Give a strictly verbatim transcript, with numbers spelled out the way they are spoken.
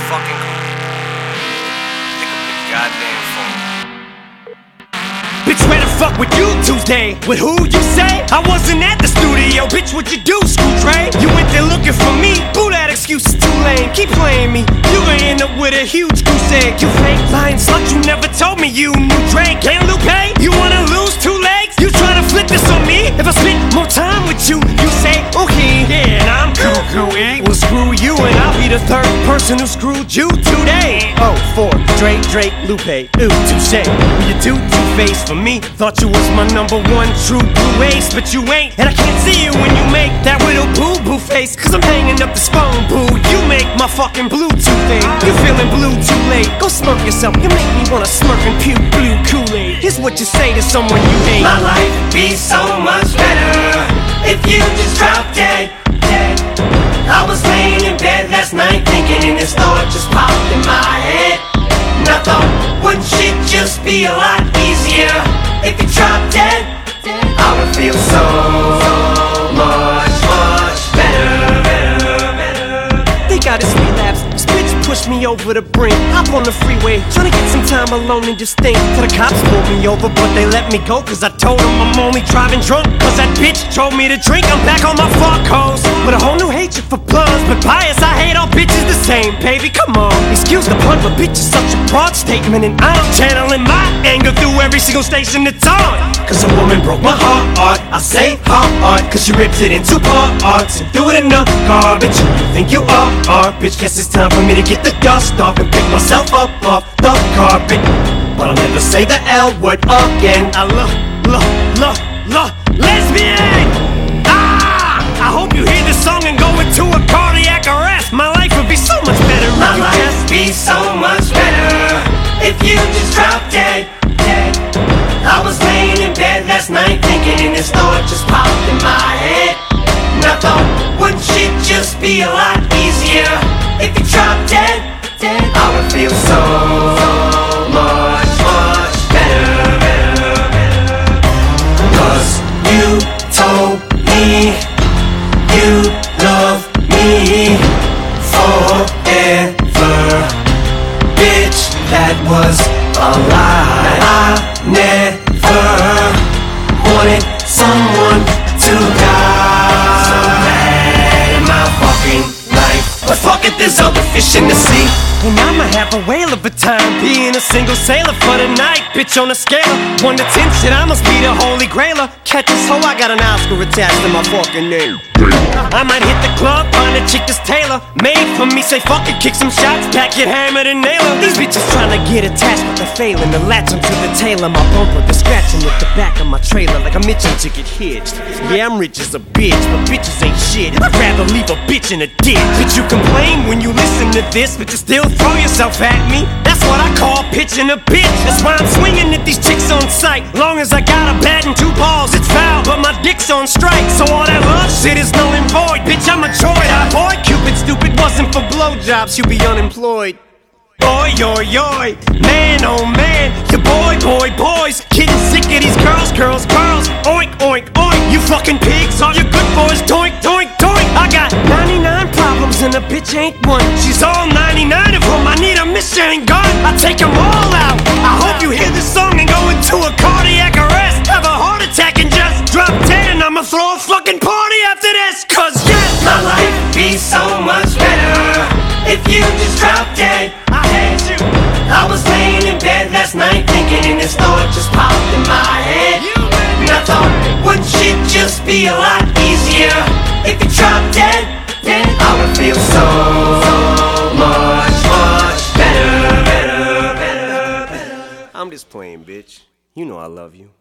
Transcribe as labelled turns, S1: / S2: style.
S1: fucking cool. Pick up the goddamn phone.
S2: Bitch, where the fuck were you Tuesday? With who you say? I wasn't at the studio, bitch, what you do, Screw Trey? You went there looking for me, boo, that excuse is too lame. Keep playing me, you gon' end up with a huge crusade. You fake lying slut, you never told me you knew Drake and Lupe. You wanna lose two legs? You tryna flip this on me? If I spend more time with you, you say, okay, yeah, and I'm cool, cool, eh? Well, screw you, and I'll be the third person who screwed you today. Oh, four, Drake, Drake, Lupe, ooh, touche. Well, you do two-face for me. Thought you was my number one true blue ace, but you ain't. And I can't see you when you make that little boo-boo face, cause I'm hanging up this phone, boo. You make my fucking Bluetooth thing. You feeling blue too late. Go smirk yourself, you make me wanna smirk and puke blue Kool-Aid. Here's what you say to someone you hate.
S3: My life would be so much better if you just dropped dead, dead. I was laying in bed last night thinking, and this thought just popped in my head. And I thought, wouldn't shit just be a lot easier if you dropped dead? I would feel so much, much better, better, better.
S2: They got his relapse. This bitch pushed me over the brink. Hop on the freeway, tryna get some time alone and just think. Till the cops pulled me over, but they let me go, cause I told them I'm only driving drunk. Cause that bitch told me to drink. I'm back on my fuck hoes with a whole new hatred for bloods. But bias, I hate all bitches the same, baby, come on. Excuse the pun, but bitch is such a broad statement, and I'm channeling my anger through every single station it's on.
S3: Cause a woman broke my heart, I say heart, cause she ripped it into parts and threw it in the garbage. You think you are, are, bitch, guess it's time for me to get the dust off and pick myself up off the carpet. But I'll never say the L word again.
S2: I love, love, love, love, lesbian! Ah! I hope you hear this song and go into a cardiac arrest. My life would be so much better if
S3: My
S2: you
S3: life
S2: just
S3: would be so much better if you just dropped dead, dead. I was laying in bed last night thinking, and this thought just popped in my head. And I thought, wouldn't shit just be a lot easier if you dropped dead, dead? I would feel so much, much better, better, better. Cause you told me you love me forever. Bitch, that was a lie. I never wanted someone to die. So bad in my fucking life, but fuck it, there's other fish in the sea.
S2: And I'ma have a whale of a time being a single sailor for the night. Bitch, on a scale of one to ten, shit, I must be the holy grailer. Catch this hoe, I got an Oscar attached to my fucking name. I might hit the club, find a chick that's tailor made for me, say fuck it, kick some shots, back it, hammer and nail her. These bitches tryna get attached, but they're failing to latch onto the tail of my bumper. They're scratching at the back of my trailer like I'm itching to get hitched. Yeah, I'm rich as a bitch, but bitches ain't shit. I'd rather leave a bitch in a ditch. Bitch, you complain when you listen to this, but you still throw yourself at me. That's what I call pitching a bitch. That's why I'm swinging at these chicks on sight. Long as I got a bat and two balls, it's foul, but my dick's on strike. So all that love shit is null and void. Bitch, I'm a droid. I boy, Cupid stupid wasn't for blowjobs, you'd be unemployed. Boy, yoy, yoy, man, oh man, your boy, boy, boys, getting sick of these girls, girls, girls. Oink, oink, oink, you fucking pigs, all your good boys, doink, doink, doink. I got ninety-nine problems and a bitch ain't one. She's all ninety-nine of them, I need a machine gun, I take them all out. I hope you hear this song and go into a cardiac arrest, have a heart attack and just drop dead, and I'ma throw a fucking party after this. Cause yes,
S3: my life would be so much better if you just dropped dead.
S2: I hate you.
S3: I was laying in bed last night thinking, and this thought just popped in my head. And I thought, wouldn't shit just be a lot easier if you dropped dead, dead? I would feel so much, much better, better, better, better.
S2: I'm just playing, bitch. You know I love you.